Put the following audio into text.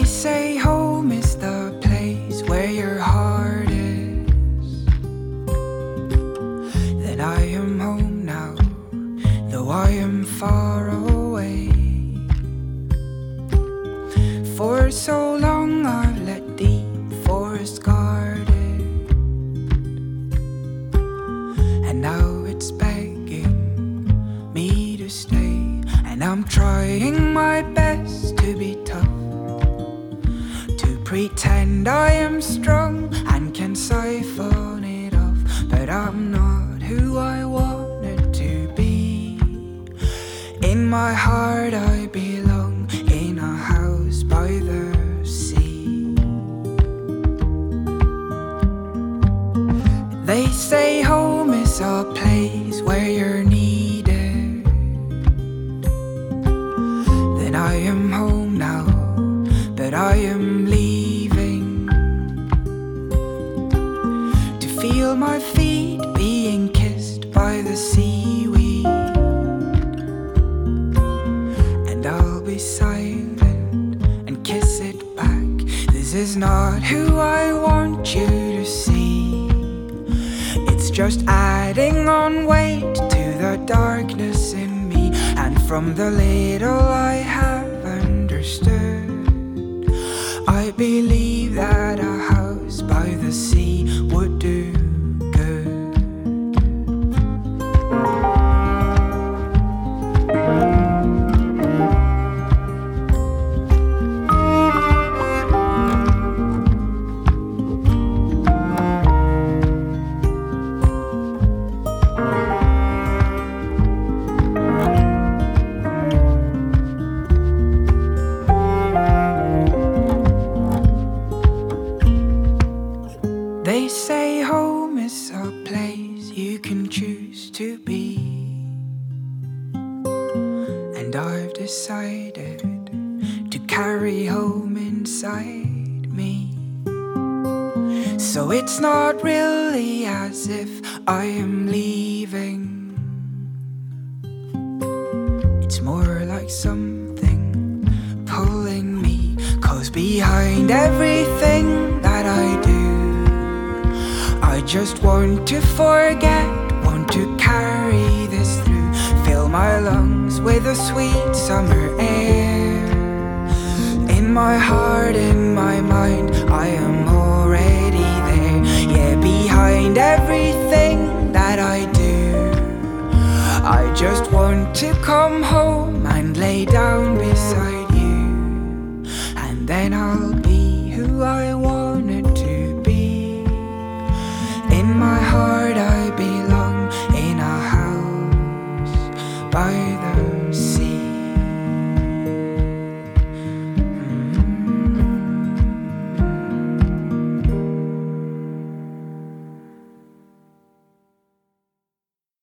say home is the place where your heart is. Then I am home now, though I am far away. For so long I've let deep forest guard it, and now it's begging me to stay. And I'm trying my best to be tough, to pretend I am strong and can siphon it off, but I'm not who I wanted to be. In my heart I belong in a house by the sea. They say home is a place where you're needed. Then I am home now, but I am leaving, to feel my feet being kissed by the seaweed. And I'll be silent and kiss it back. This is not who I want you to see. It's just adding on weight to the darkness in me. And from the little I have understood, I believe that a house by the sea would do good. They say home is a place you can choose to be, and I've decided to carry home inside me. So it's not really as if I am leaving. It's more like something pulling me, 'cause behind everything that I do, I just want to forget, want to carry this through. Fill my lungs with the sweet summer air. In my heart, in my mind, I am already there. Yeah, behind everything that I do, I just want to come home and lay down beside you, and then I'll be who I want.